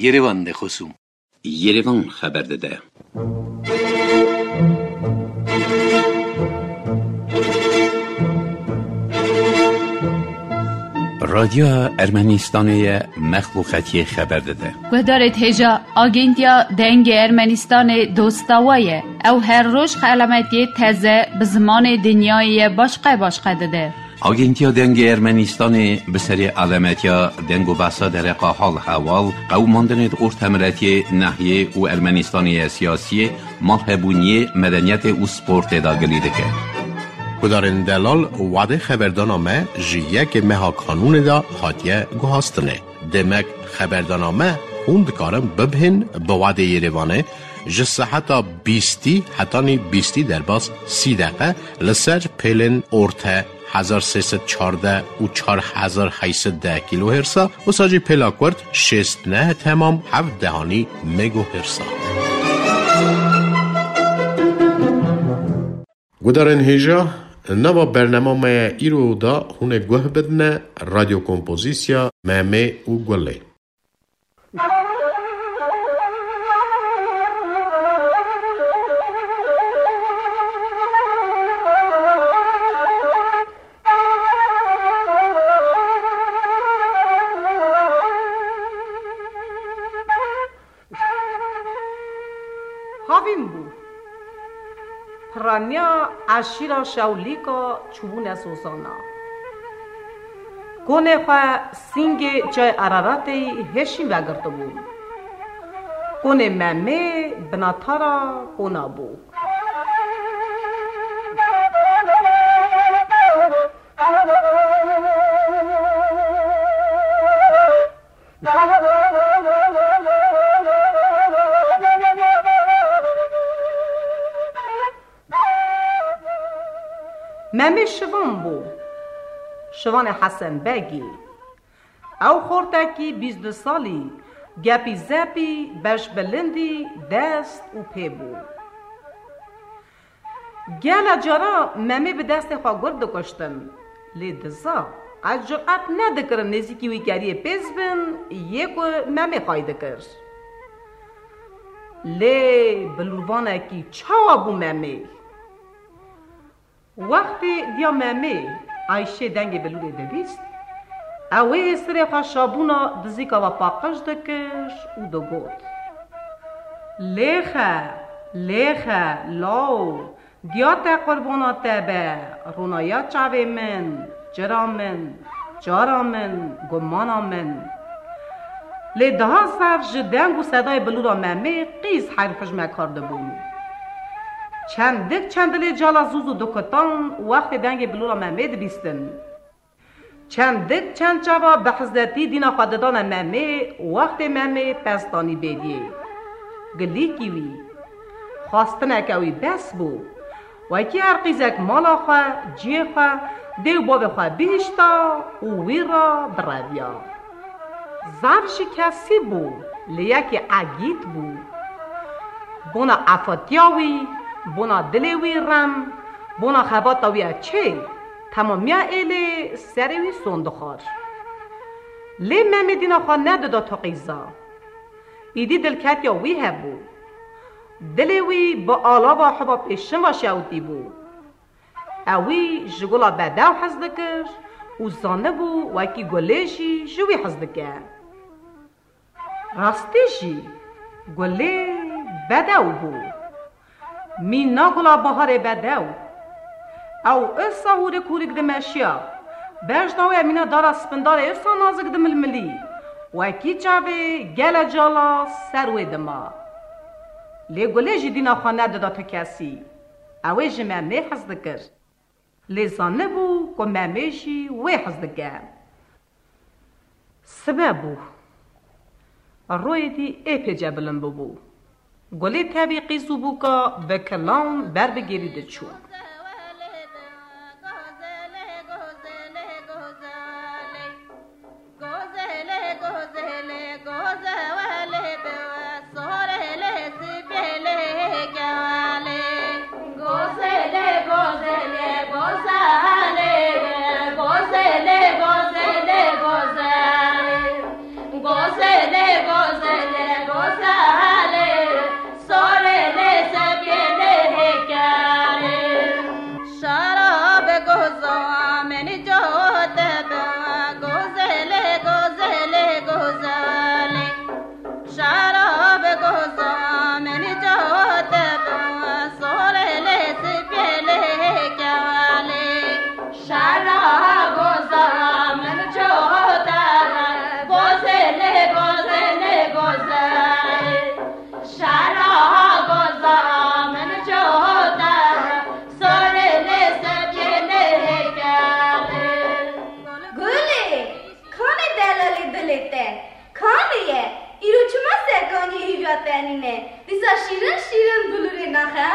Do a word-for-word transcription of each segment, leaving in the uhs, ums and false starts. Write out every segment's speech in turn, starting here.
Yerevan de خصوم Yerevan خبر داده. رادیو ارمنستان مخلوقاتی خبر داده. گذارت هجا آگنتیا دنگ ارمنستان دوستاویه او هر روز علامتی تازه به زمان دنیای باشقه باشقه داده. آگنتیا دنگ ارمنستان به سری علامتیا دنگ و بحثا در حال حوال قوماندنت ارتمراتی نحیه و ارمنستانی سیاسی مرحبونی مدنیت و سپورت داگلیده که کدارن دلال وعده خبردانامه جیه که مها قانون دا هاتیه گوهاستنه. دمک خبردانامه خوند کارم ببهن با وعده یروانه جسه حتی بیستی حتی نی بیستی در باز سی دقیقه لسر پیلن ارته هزار سیصد چارده و چار هزار هیصد ده کیلو هرسا و ساجی پلاکورد شست نه تمام هفت دهانی مگو هرسا. گدارن هیجا نوا برنامه ایرو دا هونه گوه بدنه رادیو کمپوزیسیا مهمه و گوله. هاویم بو پرانیا اشیرا شولیکا چوبون سوزانا گونه خواه سینگ جای عراراتی هشیم وگرده بو گونه ممه بناتارا گونه بو ممه شوان بو شوان حسن بگی او خورتکی بیست دو سالی گپی زپی بش بلندی دست و پی بو گل جارا ممه به دست خواه گرد کشتن لی دزا از جرعت ندکر نزیکی وی گریه پیز بن یکو ممه خواهی دکر لی بلوروانکی چاوا بو ممه وقتی دیا ممه عایشه دنگ بلوری دویست اوه سری خواه شابونا دزیکا و پاقش دکش او دو گود لیخه لیخه لاو دیا تا قربانا تبه رونایا چاوه من جرا من جارا من گمانا من لی ده سر جدنگ و صدای بلورا ممه قیز حرفش مکارده بود چندک چندلی جالا زوزو دکتان وقت دنگ بلورا ممه بیستن چندک چند چوا به حضرتی دینا خاددان ممه وقت ممه پستانی بیدیه گلی کیوی خواستن اکاوی بس بو و اکی هر قیزک مالا خواه جیه خواه دیو باب خواه بیشتا و وی را برویا زرشی کسی بو لیکی عگیت بو بونا افاتیاوی بونا دلوی رم بونا خباتاوی چه تمامیا ایلی سروی سندخار لی ممی دینا خواه ندادا تا قیزا ایدی دلکتیا وی هبو دلوی با آلا با حبا پیشن و شاوتی بو اوی جگولا بداو حزدکر و زانه بو و اکی گلیشی جوی حزدکر راستیشی گلی بداو بو مینا گلا بهار بداو او اصا هوری کوریک دمشیا بجداوی امینا دارا سپندار اصا نازک دململی و اکی چاوی گل جالا سروی دما لی گلی جی دینا خوانه دادا تا کسی اوی جی ممه حز دکر لی زانه بو که ممه جی وی حز دکر سببو روی دی ای پی جبلن ببو گلی تاوی قیزو بو که به کلام بر بگیریده چون Gozele, gozele, دلته کانیه ایرو چما سرگانی هیراتنینه دیسا شیرن شیرن بلوری نخه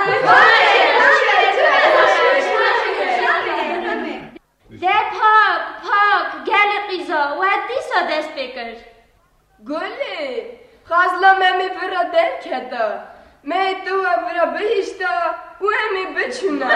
ده پاک پاک گل قیزا و دیسا دست بکر گلی خازلا ممی برا در کدا می تو برا بهشتا و همی بچونا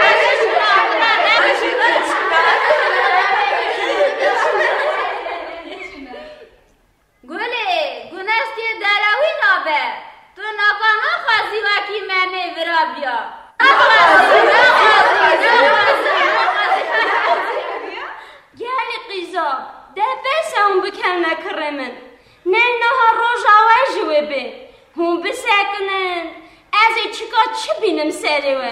گلی گناستی دراوی نابه تو ناکانا خوازی وکی ممی برا بیا نخوازی نخوازی نخوازی گلی قیزا ده بسه هم بکن نکرمن نه نها روژا و جوه به هم بسکنن از چیکا چی بینم سریوه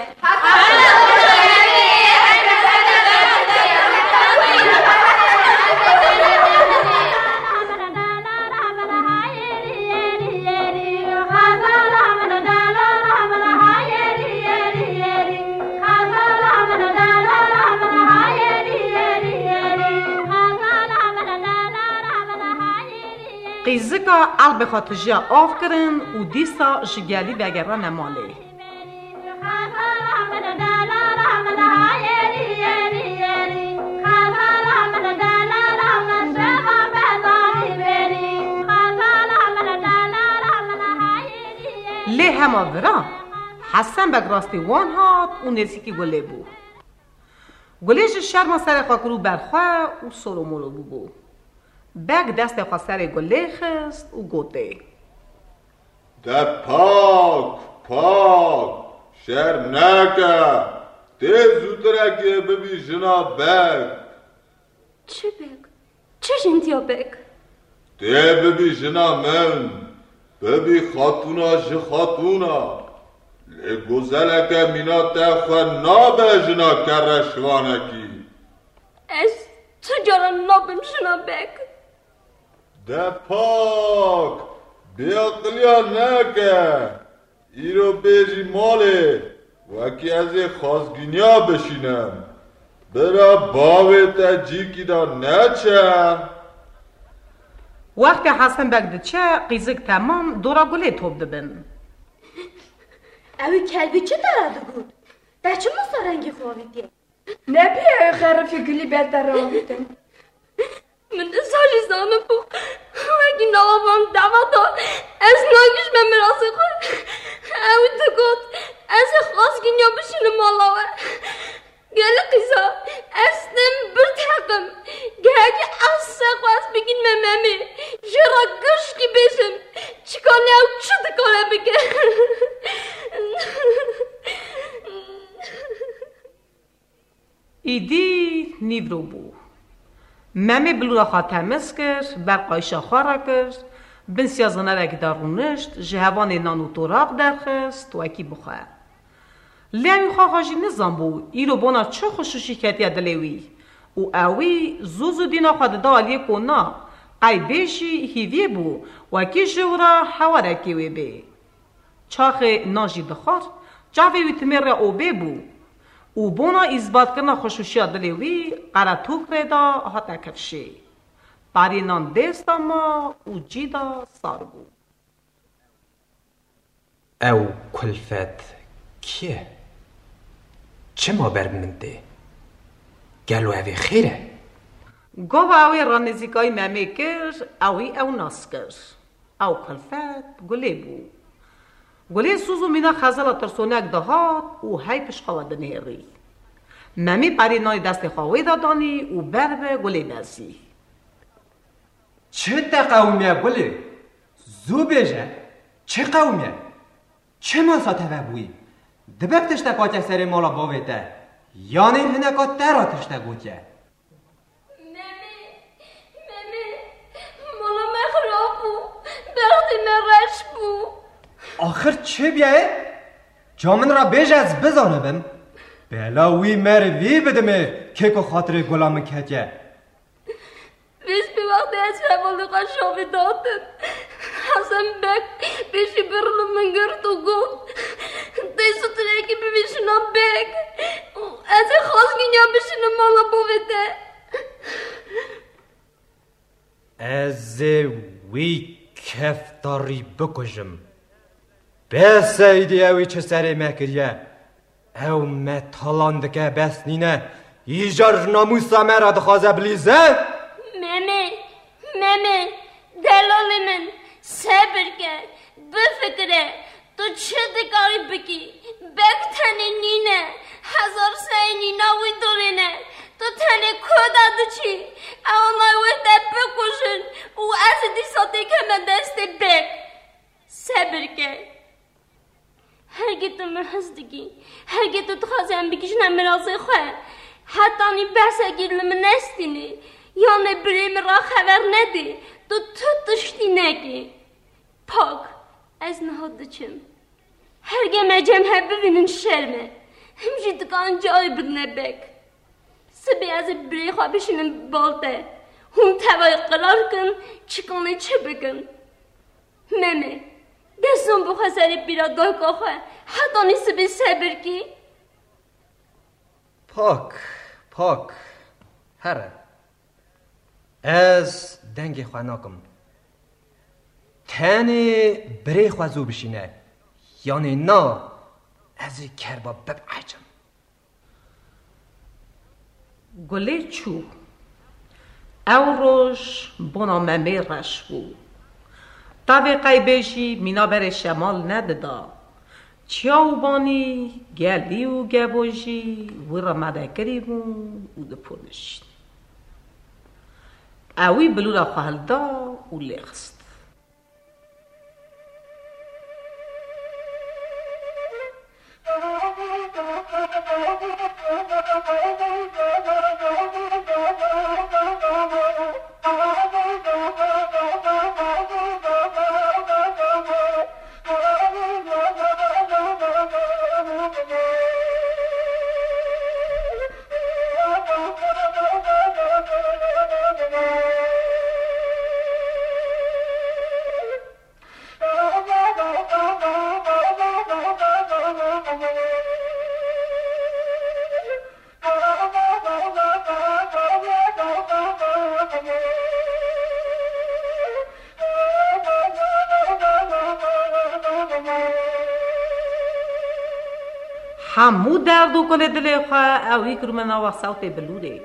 قیزکا ال بخواد جا آف کرن و دیسا جگلی بگران ماله لی همه برا حسن بگراستی وان هات و نزیکی گله بو گلهش شرما سر خاکرو برخواه و سرو مولو بو بو بگ دست خواه سر گله خست و گوته ده پاک پاک شر نکه ده زودره که ببی جنا بگ چه بگ؟ چه جنتیا بگ؟ ده ببی جنا من ببی خاتونا جه خاتونا لی گزله که مینا ده خواه نابه جنا کرشوانکی از چجارا نابم جنا بگ؟ ده پاک بیاقلیا نکه ایرو بیجی ماله وکی از خازگینیا بشینم برا باوی تا جیکی دا نچه وقتی حسن بگده چه قیزک تمام دورا گله توب دبن اوی کلبی چه دارد گود؟ در چه مسترنگی خواهیدی؟ نه بیای خرفی گلی بهتر آمیدم من سالی زانه بو وکی نوابم دوا دا از نانگیش من مراسه خود اوی تو گود از خازگینیا بشینه مالاوه گل قیزا از دم برتقم گهگی از سقو از بگین مممی جرا گشکی بشم چکانه او چه دکانه بگه ایدی نیورو بو ممی بلورا خواه تمز کرد بر قایشا خواه کرد بن سیازانه وکی دارونشت جهوان نانو توراق درخست و اکی بخواه لیوی خواه خواهی نظام بو ایرو بونا چه خوشوشی کتی دلیوی و اوی زوزو دینا خواه دا علیه کنا قای بیشی هیوی بو و اکی جورا حوارکی وی بی چاخ ناجی دخار جاوی وی تمیر او بی بو و بونا اثبات کرنا خوشوشی دلیوی قرا توک ریدا هاتا کفشی پاری نان دستا ما و جیدا سار بو او کلفت کیه؟ چه ما برمنده؟ گلو اوی خیره؟ گوه اوی رانزیکای ممی کر اوی او ناس کر او کلفت گله بو گله سوزو مینا خزالا ترسونک دهات و های پش خواهد نهری ممی پری نای دست خواهی دادانی و بربه گله بزی چه تا قومیه گله؟ زو بیجه؟ چه قومیه؟ چه ماساته و بوی؟ دبک تشتا کاچه سر مالا باویده یعنی هنکا ترا تشتا گوچه ممی ممی مالا مخراب بو بختی مرش بو آخر چه بیایه؟ جامن را بیج از بزانه بم بلا وی مر وی بدمه که که خاطر گلام کجه بیش بی وقتی از روال قشابی دادم حسن بک بیشی برلو منگر تو گفت دیسو ترکی ببیشنا بک از خواست گینیا بشینه مالا بویده از وی کفتاری بکشم بس ایدی اوی چه سری مکریه او متالان دکه بس نینه ایجار ناموسا مرا دخوازه بلیزه ممه ممه دلال من صبر که بفکره تو چه دکاری بکی بکتنی نینه هزار سای نینا وی دورینه تو تنه کدا دچی اونای وقت بکشن و از دیساتی که من دست بک صبر که هرگی تو من هستگی هرگی تو تخوازم بکشنم مرازه خواه حتی نی بحثه گیرلم نستینی یعنی بریم را خبر ندی تو تو تشتی نگی پاک از نهاد چم هرگی مجم ها ببینن شرمه همجی دکان جای بدنه بک سبی از بری خواه بشینن بالته هم توای قرار کن چکانه چه بکن ممه دستون بخواه سری بیرا دایکا خواه حتی نیست بی صبر کی پاک پاک هره از دنگ خواه ناکم تنی بری خواه زو بشینه یعنی نا از کربا ببعجم گله چو او روش بنا ممه رش بود تاوی قیبشی مینا بر شمال نددا چیاو بانی گلی و گبوشی و را مدکری بون و دپونش اوی بلورا خواهل دا و لخست همو دردو کنه دل خواه اوی کرو من آوه صوت بلوره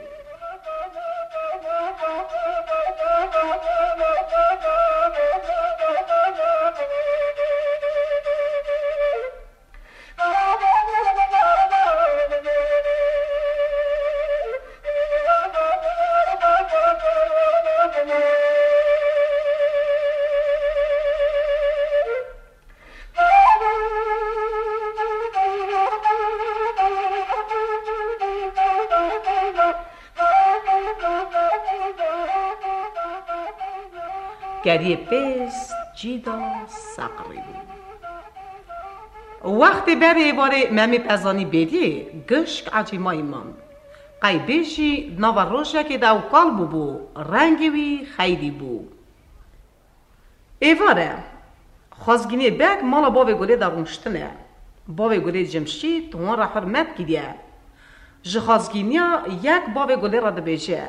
گریه پس جیدا سقری بود وقتی بری باره ممی پزانی بیدی گشک عجیمای من قیبشی نو روشه که دو کال بو بو رنگی وی خیلی بو ایواره خازگینی بگ مالا باوی گله دارونشتنه باوی گله جمشید تو را حرمت گیدیه جه خازگینیا یک باوی گله را دبیجه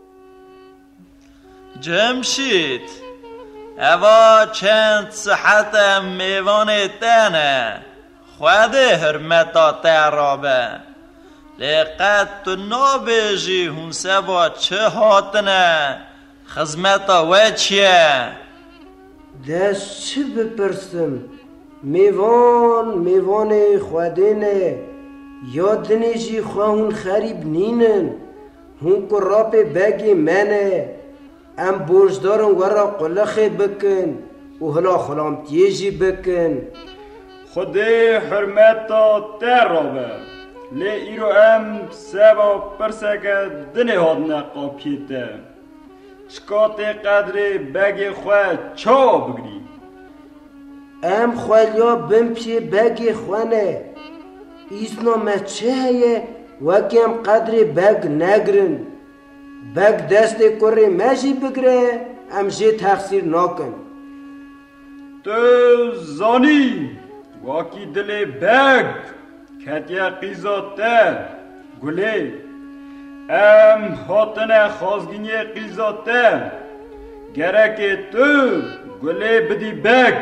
جمشید اوا چند صحت میوان تنه خود حرمتا تعرابه لقد تو نابیجی هون سوا چه هاتنه خزمتا و چیه دست چه بپرسم میوان میوان خودینه یادنی جی خواهون خریب نینن هون قراب بگی منه ام بوجدارم ورا قلخی بکن و هلا خلام تیجی بکن خودی حرمتا ترابه لی ایرو ام سبا پرسکه دنی هاد نقاپیته چکات قدری بگی خواه چا بگری ام خوالیا بم پی بگی خوانه ایسنا مچه هیه وکیم قدری بگ نگرن بگ دست کره مجی بگره ام جه تقصیر ناکن تو زانی واکی دل بگ کتیا قیزاته گله ام هاتن خازگینی قیزاته گرک تو گله بدی بگ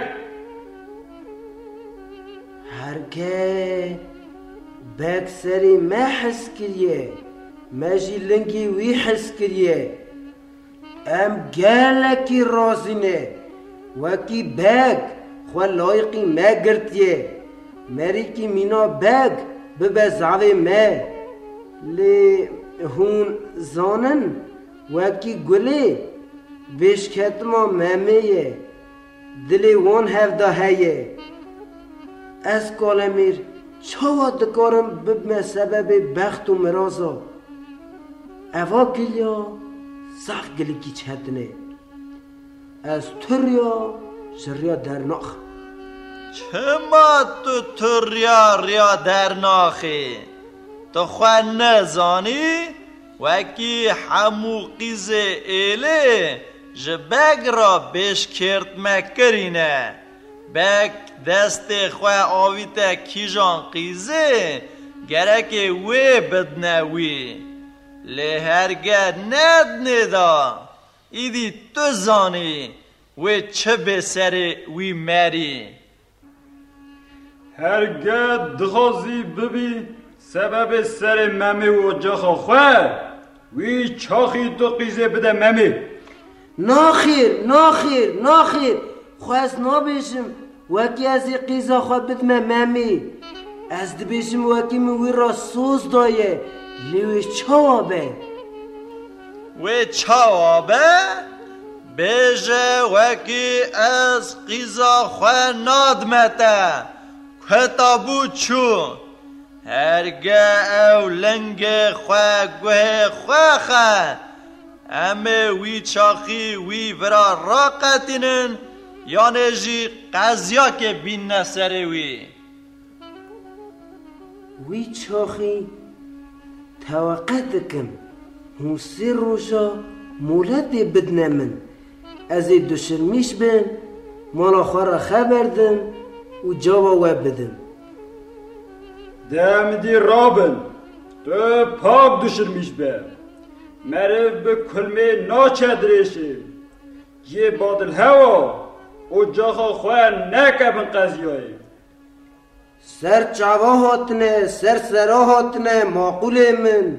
هرگه بگ سری ما حس کریه ماجی لنگی وی حس کریه ام گلکی رازینه وکی بگ خو لایقی ما گرتیه مری کی مینا بگ ببزعوی ما لی هون زانن وکی گلی بشکت ما ممیه دلی وان هفده هیه از کالمیر چوا دکارم ببمه سبب بخت و مرازا اوا گلیا صف گلی کی چهتنه از تریا شریا درناخ چما تو تریا ریا درناخی تو خواه نزانی وکی همو قیز ایله جبگ را بیش کرد مکرینه بک دست خواه آویتا کیجان قیزه گرک وی بدنوی لی هرگه ند ندا ایدی تو زانی وی چه بسر وی مری هرگه دخوازی ببی سبب سر ممی و جاخا خواه وی چاخی تو قیزه بده ممی ناخیر ناخیر ناخیر خواست نابیشم وکی از قیزه خواه بدمه ممی از دبیشم وکی موی را سوز دایه لیوی چوابه وی چوابه بیجه وکی از قیزه خواه نادمته کتابو چون هرگه او لنگ خواه گوه خواه خواه امه وی چاقی وی ورا راقتینن یعنی جی قضیا که بین نسر وی وی چاقی توقع دکم هون سی روشا مولد بدنه من از دوشرمیش بین مالا خواه خبردم و جاوا و بدم دم دی رابن تو پاک دوشرمیش بین مرف به کلمه ناچدرشه یه بادل هوا و جاخا خواه نکبن قضیایی سر چاوا هاتنه سر سرا هاتنه معقول من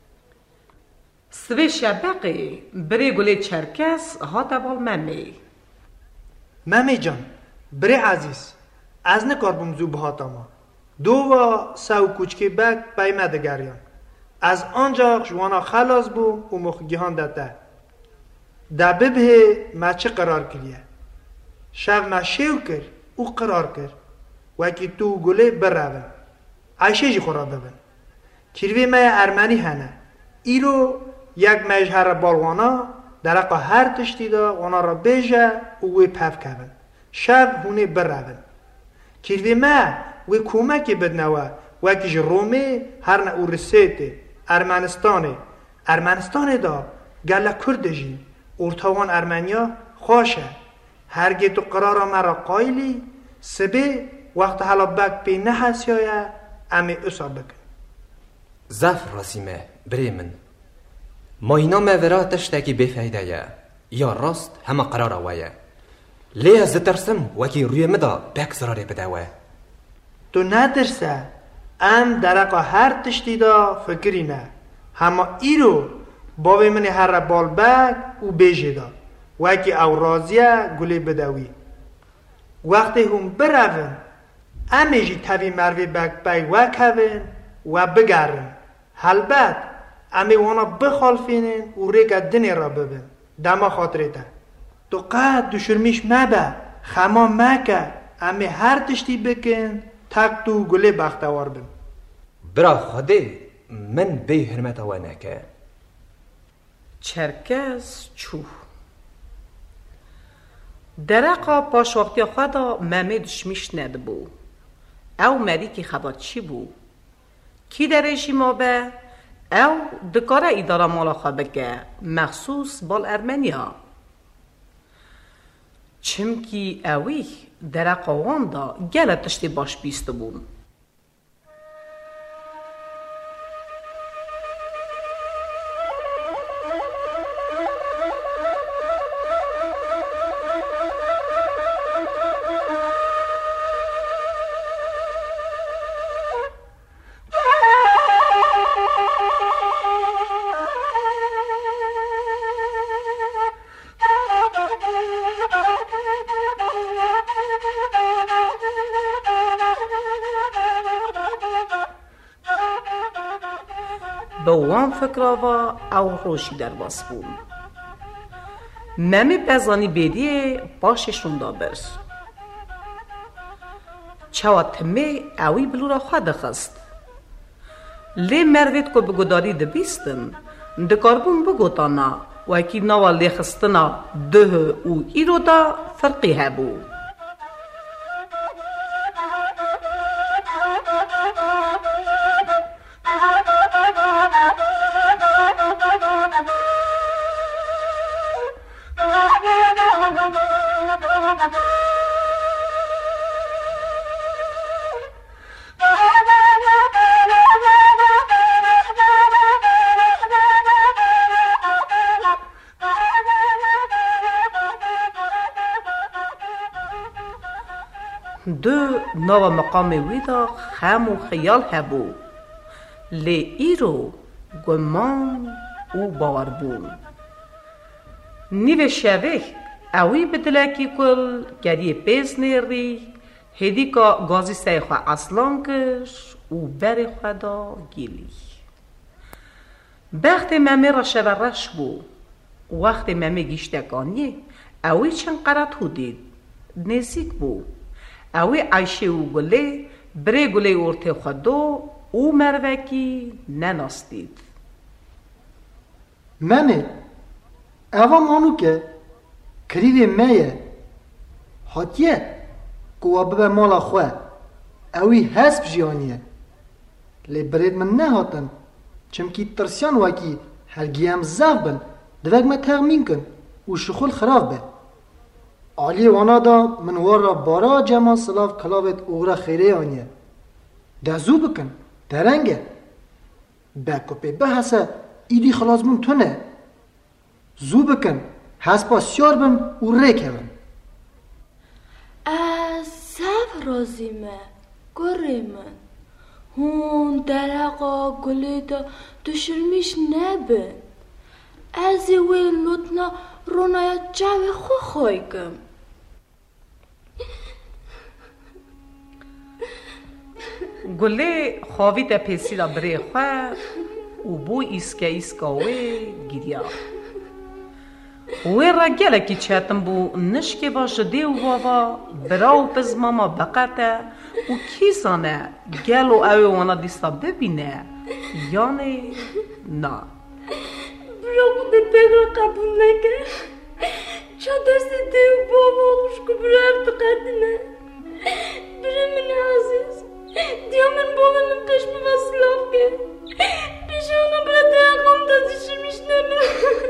سوی شبقی بری گلی چرکس هاتا بال ممی ممی جان بری عزیز از نکار بمزو بهاتا ما دو و سو کوچکی بک بیمه دگریان از آنجا جوانا خلاص بو و مخگیهان داده دبه به ما چه قرار کریه شب ما شیو کر او قرار کر وکی تو گله برون عیشه جی خورا ببن کروی ما ارمنی هنه ایرو یک مجهر بالوانا درقا هر تشتی دا وانا را بیجه و وی پف کبن شب هونه برون کروی ما وی کومکی بدنوه وکیش رومه هر نه او رسیته ارمنستانه ارمنستانه دا گله کرده جی ارتوان ارمنیا خوشه هرگی تو قرار مرا قایلی سبه وقت حالا بک پی نه هستیایه امی اصا بکن زف راسیمه بری من ما اینا مورا تشتاکی بفایده یا یا راست همه قرار آوائه لی از ترسم وکی روی مدا بک زراره بدوه تو ندرسه ام درقا هر تشتی دا فکری نه همه ایرو بابی منی هر بال بک او بیجه دا وکی او رازیه گلی بدوی وقتی هم برون امیجی تاوی مروی بک بای وک هون و بگرن حلبت امی وانا بخالفینن و ریگا دنی را ببین دما خاطره ده تو قد دوشرمیش مبه خما مکه امی هر تشتی بکن تک تو گلی بختوار بیم برا خوده من بی حرمت آوه نکه چرکس چوه درقا پاش وقتی خدا ممی دشمیش ند بو او مری که خبر چی بو کی درشی ما به او دکاره اداره مالا خواه بگه مخصوص بال ارمنیا چمکی اوی درقا واندا گله تشتی باش بیست بون به وان فکراوا او روشی در باس بون ممی بزانی بیدی باششون دا برس چواتمه اوی بلورا خواه دخست لی مروید که بگوداری دبیستن دکاربون بگوتانا و اکی نوا لی خستنا ده او ایرو دا فرقی هبو دو نوا مقام ویدا خم و خیال هبو لی ایرو گمان او باور بون نیو شوه اوی بدلکی کل گری پیز نیری هدی که گازی سای خواه اصلان کش او بر خدا گیلی بخت ممی را شورش بو وقت ممی گیشتکانیه اوی چند قرد هودید نزیک بو اوی عیشه او گله بره گله ارته خودو او مروکی نناستید ممی اوه مانو که کریوی میه حاتیه گوه ببه مالا خواه اوی حسب جیانیه لی برید من نهاتن چمکی ترسیان وکی هرگی هم زف بن دوگ ما تغمین کن و شخول خراب به آلی وانا دا من وار را بارا جمع سلاف کلاوت اغرا خیره آنیه دزو بکن درنگه بکو پی بحثه ایدی خلاص من تونه زو بکن حسبا سیار بم و ریکه بم از زف رازیمه گره من هون درقا گله دا دشرمیش نبن از وی لطنا رونایا جاوه خو خویگم گله خواهی تا پیسی را بره خواه و بو ایسکا ایسکا وی گیریا وی را گله کی چهتم بو نشکه باشه دیو بابا براو پز ماما بقاته و کیسانه گلو اوی وانا دیستا ببینه یعنی نه برا بوده بگو قبول نکه چا دست دیو بابا خوشکو برا ارتقادنه برا من عزیز دیا من بابا من قشم بسلاف که پیش اونا برا دیقام دادشی میشنم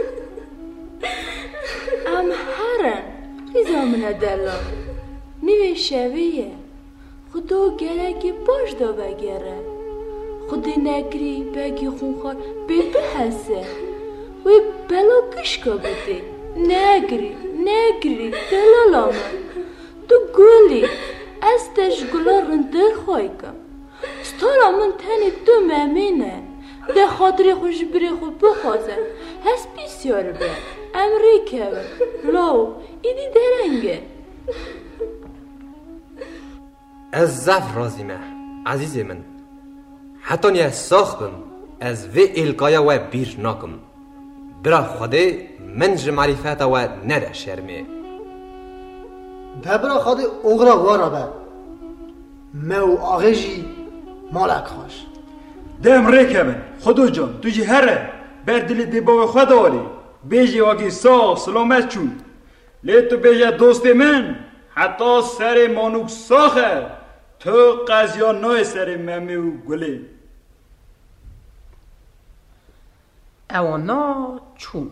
ام هرن ریزا منه دلا نیوه شویه خدا گره که باش دا بگره خودی نگری بگی خونخوار بی بحثه وی بلا کشکا بده نگری نگری دلالا من تو گلی از تش گلا رندر خواهی کم ستارا من تنی تو ممینه ده خاطر خوش بری خود بخوازه هست بیسیار به امریکه لاو ایدی درنگه از زف رازیمه عزیز من حتی نیه ساخ بم از وی الگایا و بیر ناکم برا خوده من جمعریفت و نده شرمه ده برا خوده اغرا وارا به مو آغه جی مالک خوش دم ریکه من خودو جان تو جی هره بر دل دی باو خود آلی بیجی واقعی ساخ سلامت چون لی تو بیجی دوست من حتی سر مانوک ساخه تو قضیان نای سر ممی و گله اوانا چون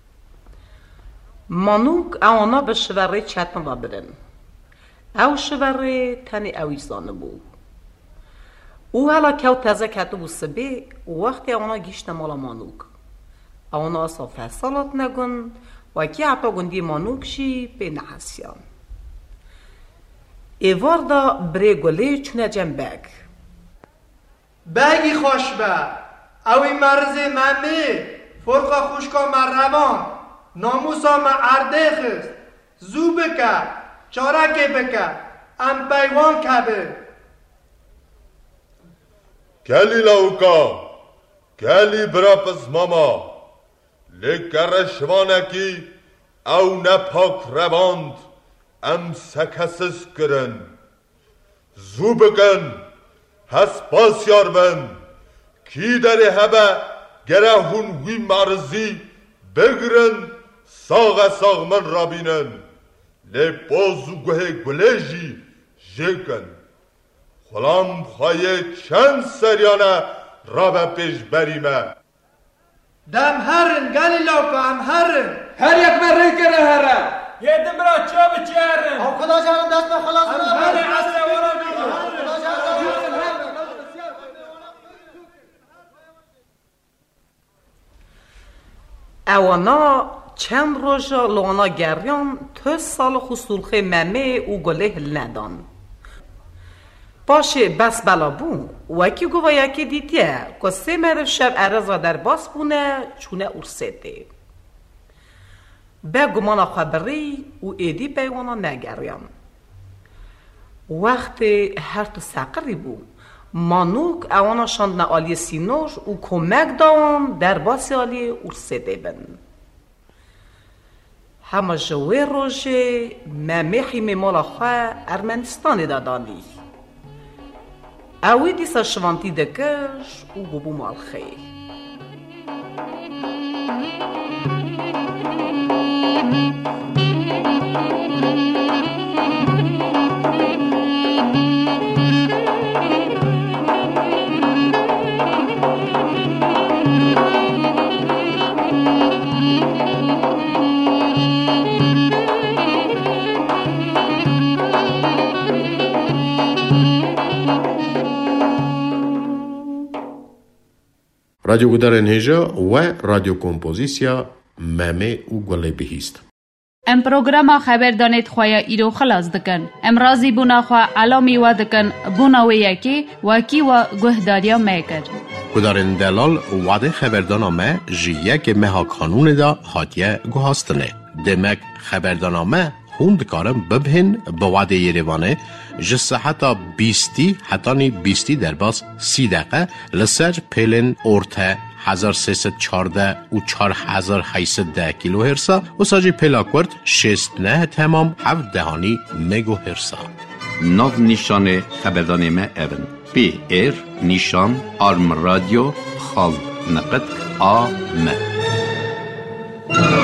مانوک اوانا به شوره چتن را برن او شوره تنی اوی زانه بو او حالا که تازه کتو بو سبه وقتی اوانا گیشت مالا مانوک اوانا اصلا فصالات نگن و که حتی گندی مانوک شی به نحسیان ایوار دا بره گله چونه جم بگ بگی خوش به اوی مرز ممی فرقا خوشکا مروان ناموسا ما عرده خست زو بکر چارکه بکر ام پیوان کبه کلی لاوکا گلی برا پس ماما لگرشوانکی او نپاک رواند ام سکسس کرن زو بگن هس باسیار من کی داری هبه گره هون وی مرزی بگرن ساغ ساغ من رابینن لی بازو گوه گلیجی جگن خلام خواهی چند سریانه رابه پیش بریمه دم هرن گلی لوکا هم هرن هر یک من ری کنه هرن یه دم را چا بچه هرن او خدا جانم دست به خلاص هم هرن عصر ورا بیرون اوانا چند روژا لوانا گریان تو سال خسولخه ممه و گله هل ندان باشه بس بلا بون وکی گوه یکی دیدیه که سه مرف شب عرضا در باس بونه چونه ارسده به گمانا خبری و ایدی بیوانا نگریان وقت هر تو سقری بود مانوک اوانا شاندن آلی سینور و کمک داون در باسی آلی ارسده بن همه جوه روژه ممیخی میمالا خواه ارمنستان دادانی اوی دیسا شوانتی دکش و ببو مالخه رادیو گودارن هجا و رادیو کمپوزیسیا ممه و گله بهیست. ام پروگرام خبر دانید خواه ایرو خلاص دکن. ام رازی بونا خواه علامی و دکن بونا و یکی وکی و گهداریا میکر. گودارن دلال وعده خبردانامه جیه که مها کانون دا حاتیه گوهاستنه. دمک خبردانامه خوند کارم ببهن به وعده یریوانه جسه حتی بیستی حتی نی بیستی در باز سی دقیقه لسر پیلن ارته هزار سیصد چارده و چار هزار هیصد ده کیلو هرسا و ساجی پیلاکورد شست نه تمام هفت دهانی مگو هرسا ناو نیشان خبردان ما اون پی ایر نیشان آرم رادیو خال نقد آ م